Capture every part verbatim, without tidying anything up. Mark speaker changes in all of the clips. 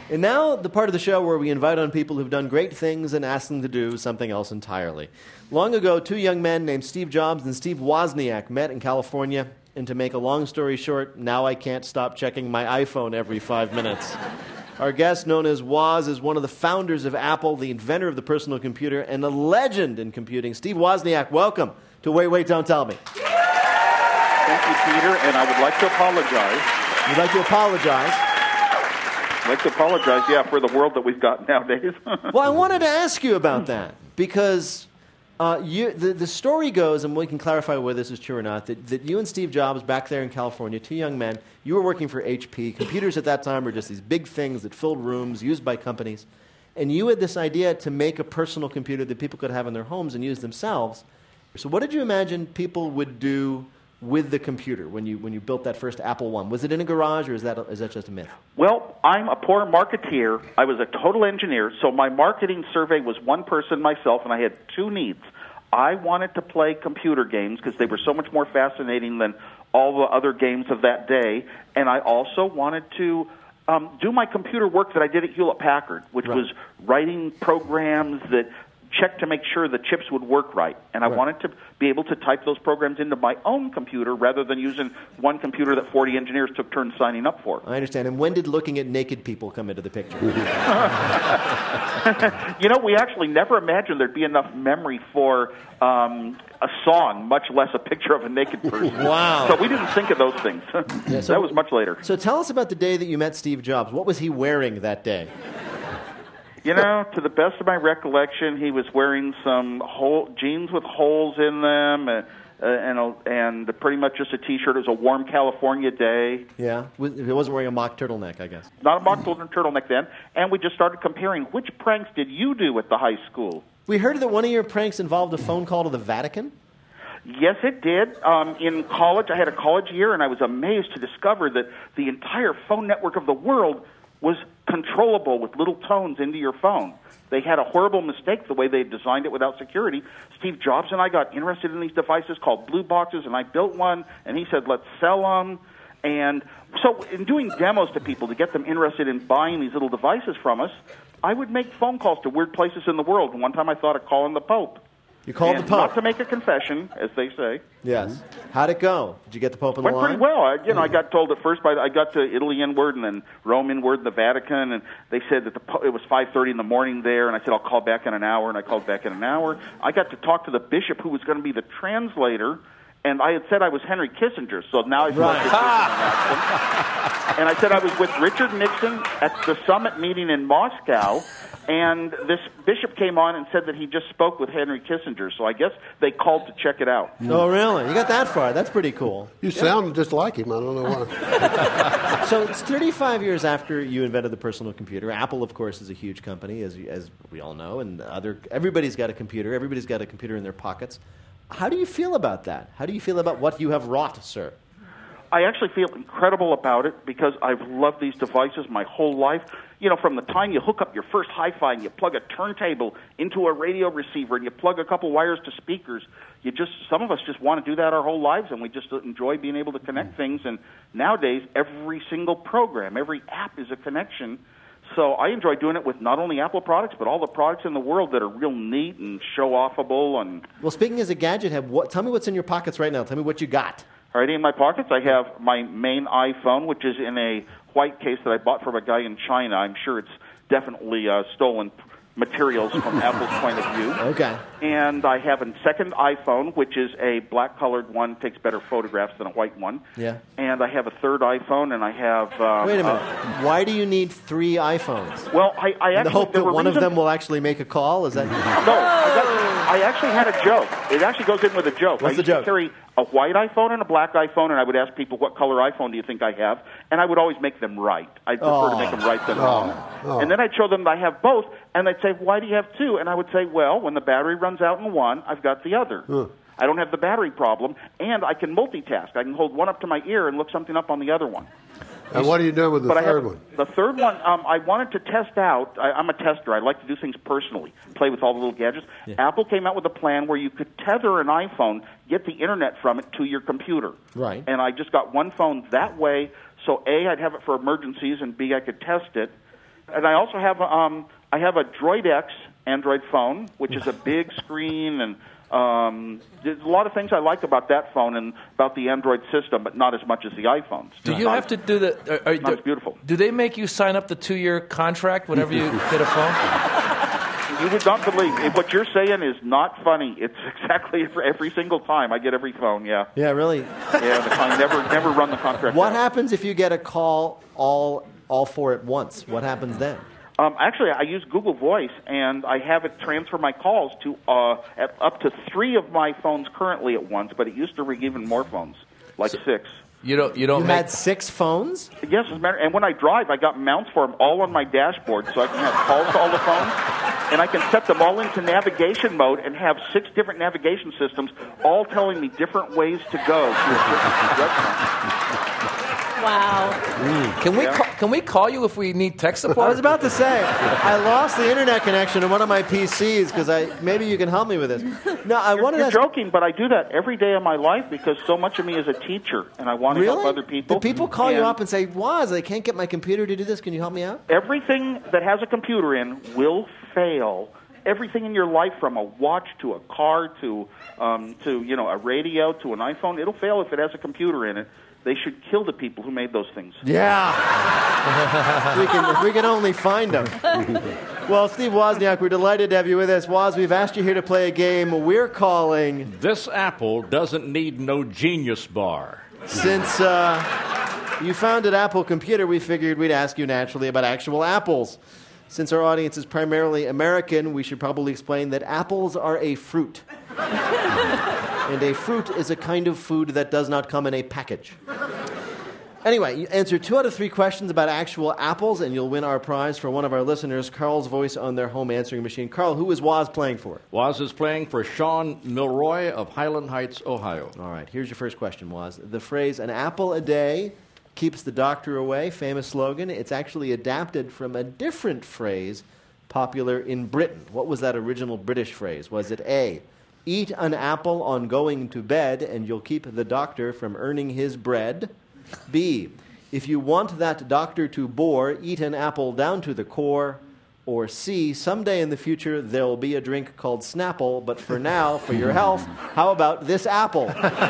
Speaker 1: And now, the part of the show where we invite on people who've done great things and ask them to do something else entirely. Long ago, two young men named Steve Jobs and Steve Wozniak met in California. And to make a long story short, now I can't stop checking my iPhone every five minutes. Our guest, known as Woz, is one of the founders of Apple, the inventor of the personal computer, and a legend in computing. Steve Wozniak, welcome to Wait, Wait, Don't Tell Me.
Speaker 2: Thank you, Peter, and I would like to apologize.
Speaker 1: You'd like to apologize?
Speaker 2: I'd like to apologize, yeah, for the world that we've got nowadays.
Speaker 1: Well, I wanted to ask you about that, because uh, you, the, the story goes, and we can clarify whether this is true or not, that, that you and Steve Jobs, back there in California, two young men, you were working for H P. Computers at that time were just these big things that filled rooms, used by companies. And you had this idea to make a personal computer that people could have in their homes and use themselves. So what did you imagine people would do with the computer when you when you built that first Apple One? Was it in a garage, or is that is that just a myth?
Speaker 2: Well, I'm a poor marketeer. I was a total engineer, so my marketing survey was one person, myself, and I had two needs. I wanted to play computer games because they were so much more fascinating than all the other games of that day, and I also wanted to um, do my computer work that I did at Hewlett-Packard, which
Speaker 1: right.
Speaker 2: was writing programs that check to make sure the chips would work right. And I
Speaker 1: right.
Speaker 2: wanted to be able to type those programs into my own computer rather than using one computer that forty engineers took turns signing up for.
Speaker 1: I understand. And when did looking at naked people come into the picture?
Speaker 2: You know, we actually never imagined there'd be enough memory for um, a song, much less a picture of a naked person.
Speaker 1: Wow.
Speaker 2: So we didn't think of those things.
Speaker 1: Yeah, so,
Speaker 2: that was much later.
Speaker 1: So tell us about the day that you met Steve Jobs. What was he wearing that day?
Speaker 2: You know, to the best of my recollection, he was wearing some hole, jeans with holes in them, uh, uh, and a, and pretty much just a T-shirt. It was a warm California day.
Speaker 1: Yeah, he wasn't wearing a mock turtleneck, I guess.
Speaker 2: Not a mock turtleneck then. And we just started comparing, which pranks did you do at the high school?
Speaker 1: We heard that one of your pranks involved a phone call to the Vatican.
Speaker 2: Yes, it did. Um, in college, I had a college year, and I was amazed to discover that the entire phone network of the world was controllable with little tones into your phone. They had a horrible mistake the way they designed it without security. Steve Jobs and I got interested in these devices called blue boxes, and I built one, and he said, let's sell them. And so in doing demos to people to get them interested in buying these little devices from us, I would make phone calls to weird places in the world. And one time I thought of calling the Pope.
Speaker 1: You called
Speaker 2: and
Speaker 1: the Pope?
Speaker 2: Not to make a confession, as they say.
Speaker 1: Yes. How'd it go? Did you get the Pope on the
Speaker 2: Went
Speaker 1: line?
Speaker 2: pretty well. I, you know, I got told at first by I got to Italy inward and then Rome inward and the Vatican, and they said that the po- it was five thirty in the morning there, and I said I'll call back in an hour, and I called back in an hour. I got to talk to the bishop who was going to be the translator, and I had said I was Henry Kissinger, so now I feel like
Speaker 1: right.
Speaker 2: And I said I was with Richard Nixon at the summit meeting in Moscow, and this bishop came on and said that he just spoke with Henry Kissinger, so I guess they called to check it out.
Speaker 1: Oh, really? You got that far. That's pretty cool.
Speaker 3: You yeah. sound just like him. I don't know why.
Speaker 1: So it's thirty-five years after you invented the personal computer. Apple, of course, is a huge company, as as we all know, and other everybody's got a computer. Everybody's got a computer in their pockets. How do you feel about that? How do you feel about what you have wrought, sir?
Speaker 2: I actually feel incredible about it because I've loved these devices my whole life. You know, from the time you hook up your first hi-fi and you plug a turntable into a radio receiver and you plug a couple wires to speakers, you just some of us just want to do that our whole lives, and we just enjoy being able to connect things. And nowadays, every single program, every app is a connection. So I enjoy doing it with not only Apple products, but all the products in the world that are real neat and show-offable. And
Speaker 1: well, speaking as a gadget head, what, tell me what's in your pockets right now. Tell me what you got.
Speaker 2: Already in my pockets, I have my main iPhone, which is in a white case that I bought from a guy in China. I'm sure it's definitely uh, stolen materials from Apple's point of view.
Speaker 1: Okay.
Speaker 2: And I have a second iPhone, which is a black-colored one, takes better photographs than a white one.
Speaker 1: Yeah.
Speaker 2: And I have a third iPhone, and I have... Um,
Speaker 1: Wait a minute.
Speaker 2: Uh,
Speaker 1: Why do you need three iPhones?
Speaker 2: Well, I, I
Speaker 1: in
Speaker 2: actually...
Speaker 1: the hope that one
Speaker 2: reasons...
Speaker 1: of them will actually make a call? Is that...
Speaker 2: No, I, got, I actually had a joke. It actually goes in with a joke.
Speaker 1: What's
Speaker 2: I
Speaker 1: the
Speaker 2: used
Speaker 1: joke?
Speaker 2: to carry a white iPhone and a black iPhone, and I would ask people, what color iPhone do you think I have? And I would always make them right. I'd prefer
Speaker 1: oh.
Speaker 2: to make them right than wrong.
Speaker 3: Oh.
Speaker 2: And then I'd show them that I have both, and they'd say, why do you have two? And I would say, well, when the battery runs out in one, I've got the other.
Speaker 3: Huh.
Speaker 2: I don't have the battery problem, and I can multitask. I can hold one up to my ear and look something up on the other one.
Speaker 3: And what are you doing with the
Speaker 2: but
Speaker 3: third
Speaker 2: I have,
Speaker 3: one?
Speaker 2: The third one, um, I wanted to test out. I, I'm a tester. I like to do things personally, play with all the little gadgets.
Speaker 1: Yeah.
Speaker 2: Apple came out with a plan where you could tether an iPhone, get the internet from it to your computer.
Speaker 1: Right.
Speaker 2: And I just got one phone that way. So A, I'd have it for emergencies, and B, I could test it. And I also have um, I have a Droid X Android phone, which is a big screen, and um, there's a lot of things I like about that phone and about the Android system, but not as much as the iPhones.
Speaker 4: Do you
Speaker 2: not,
Speaker 4: have to do the? Are, are,
Speaker 2: not as beautiful.
Speaker 4: Do they make you sign up the two-year contract whenever you get a phone?
Speaker 2: You would not believe if what you're saying is not funny. It's exactly for every single time I get every phone. Yeah.
Speaker 1: Yeah, really.
Speaker 2: Yeah, I never never run the contract.
Speaker 1: What
Speaker 2: out.
Speaker 1: happens if you get a call all all four at once? What happens then?
Speaker 2: Um, actually, I use Google Voice, and I have it transfer my calls to uh, at up to three of my phones currently at once. But it used to ring even more phones, like so six.
Speaker 4: You don't. You don't.
Speaker 1: You
Speaker 4: make...
Speaker 1: had six phones?
Speaker 2: Yes, as a matter. And when I drive, I got mounts for them all on my dashboard, so I can have calls to all the phones, and I can set them all into navigation mode and have six different navigation systems, all telling me different ways to go to a certain restaurant.
Speaker 5: Wow.
Speaker 1: Mm.
Speaker 4: Can we
Speaker 2: Yeah.
Speaker 4: call, can we call you if we need tech
Speaker 1: I
Speaker 4: support?
Speaker 1: was about to say, I lost the internet connection to one of my P Cs because I maybe you can help me with this. No, I
Speaker 2: You're,
Speaker 1: wanted
Speaker 2: you're
Speaker 1: to ask,
Speaker 2: joking, but I do that every day of my life because so much of me is a teacher, and I want to
Speaker 1: really?
Speaker 2: help other people.
Speaker 1: Do people call you
Speaker 2: And
Speaker 1: up and say, "Waz, I can't get my computer to do this. Can you help me out?"
Speaker 2: everything that has a computer in will fail. Everything in your life, from a watch to a car to um, to you know a radio to an iPhone, it'll fail if it has a computer in it. They should kill the people who made those things.
Speaker 1: Yeah. if, we can, if we can only find them. Well, Steve Wozniak, we're delighted to have you with us. Woz, we've asked you here to play a game we're calling...
Speaker 6: This apple doesn't need no Genius Bar.
Speaker 1: Since uh, you founded Apple Computer, we figured we'd ask you naturally about actual apples. Since our audience is primarily American, we should probably explain that apples are a fruit. And a fruit is a kind of food that does not come in a package. Anyway, you answer two out of three questions about actual apples, and you'll win our prize for one of our listeners, Carl's voice on their home answering machine. Carl, who is Woz playing for?
Speaker 6: Woz is playing for Sean Milroy of Highland Heights, Ohio.
Speaker 1: All right, here's your first question, Woz. The phrase, an apple a day keeps the doctor away, famous slogan. It's actually adapted from a different phrase popular in Britain. What was that original British phrase? Was it A, eat an apple on going to bed and you'll keep the doctor from earning his bread? B, if you want that doctor to bore, eat an apple down to the core? Or C, someday in the future there'll be a drink called Snapple, but for now, for your health, how about this apple?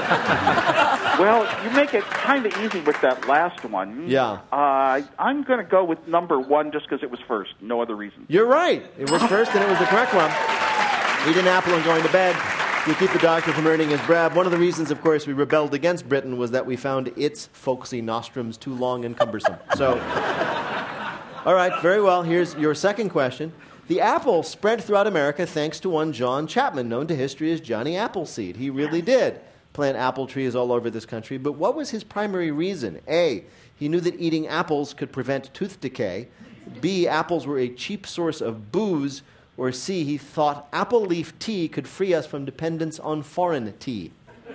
Speaker 2: Well, you make it kind of easy with that last one.
Speaker 1: Yeah.
Speaker 2: Uh, I'm going to go with number one just because it was first. No other reason.
Speaker 1: You're right. It was first and it was the correct one. Eat an apple and going to bed. You keep the doctor from earning his bread. One of the reasons, of course, we rebelled against Britain was that we found its folksy nostrums too long and cumbersome. So, all right, very well. Here's your second question. The apple spread throughout America thanks to one John Chapman, known to history as Johnny Appleseed. He really did plant apple trees all over this country. But what was his primary reason? A, he knew that eating apples could prevent tooth decay. B, apples were a cheap source of booze. Or C, he thought apple leaf tea could free us from dependence on foreign tea.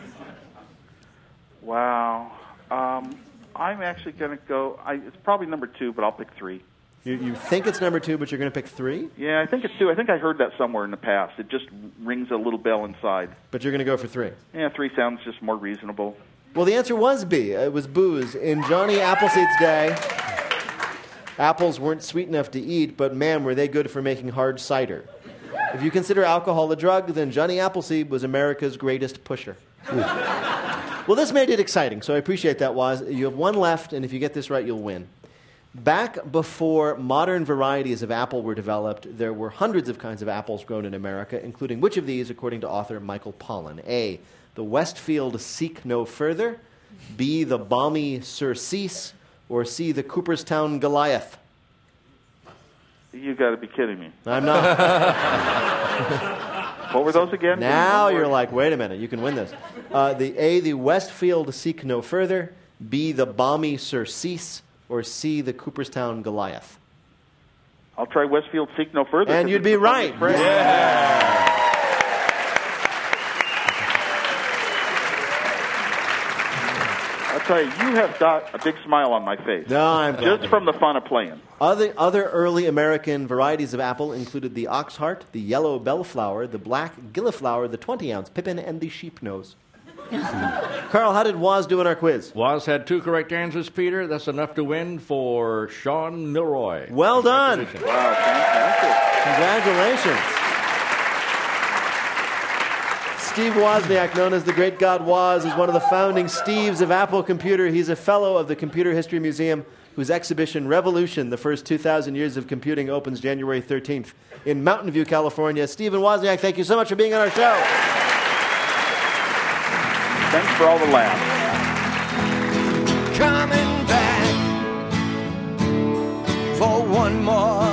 Speaker 2: Wow. Um, I'm actually going to go, I, it's probably number two, but I'll pick three.
Speaker 1: You, you think it's number two, but you're going to pick three?
Speaker 2: Yeah, I think it's two. I think I heard that somewhere in the past. It just rings a little bell inside.
Speaker 1: But you're going to go for three.
Speaker 2: Yeah, three sounds just more reasonable.
Speaker 1: Well, the answer was B. It was booze. In Johnny Appleseed's day, apples weren't sweet enough to eat, but man, were they good for making hard cider. If you consider alcohol a drug, then Johnny Appleseed was America's greatest pusher. Well, this made it exciting, so I appreciate that, Woz. You have one left, and if you get this right, you'll win. Back before modern varieties of apple were developed, there were hundreds of kinds of apples grown in America, including which of these, according to author Michael Pollan? A, the Westfield Seek No Further, B, the balmy Surcease, or C, the Cooperstown Goliath?
Speaker 2: You got to be kidding me.
Speaker 1: I'm not.
Speaker 2: What were those again?
Speaker 1: Now you're like, wait a minute, you can win this. Uh, the A, the Westfield Seek No Further, B, the balmy Surcease, or C, the Cooperstown Goliath?
Speaker 2: I'll try Westfield Seek No Further.
Speaker 1: And you'd be right.
Speaker 2: Yeah. I'll tell you, you have got a big smile on my face.
Speaker 1: No, I'm glad
Speaker 2: Just
Speaker 1: to
Speaker 2: from the fun of playing.
Speaker 1: Other, other early American varieties of apple included the Oxheart, the Yellow Bellflower, the Black Gilliflower, the twenty-ounce Pippin, and the Sheepnose. Carl, how did Woz do in our quiz?
Speaker 6: Woz had two correct answers, Peter. That's enough to win for Sean Milroy.
Speaker 1: Well done.
Speaker 2: Wow, fantastic.
Speaker 1: Congratulations. Steve Wozniak, known as the Great God Woz, is one of the founding Steves of Apple Computer. He's a fellow of the Computer History Museum, whose exhibition Revolution, the First two thousand Years of Computing, opens January thirteenth in Mountain View, California. Stephen Wozniak, thank you so much for being on our show.
Speaker 2: Thanks for all the laughs.
Speaker 5: Coming back for one more